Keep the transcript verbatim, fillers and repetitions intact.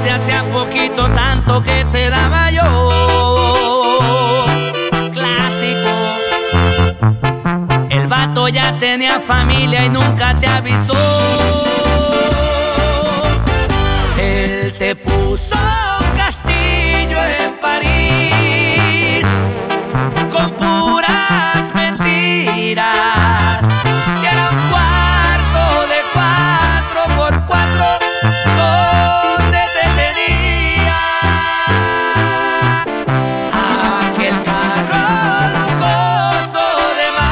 desde hacía poquito, tanto que te daba yo. Clásico. El vato ya tenía familia y nunca te avisó.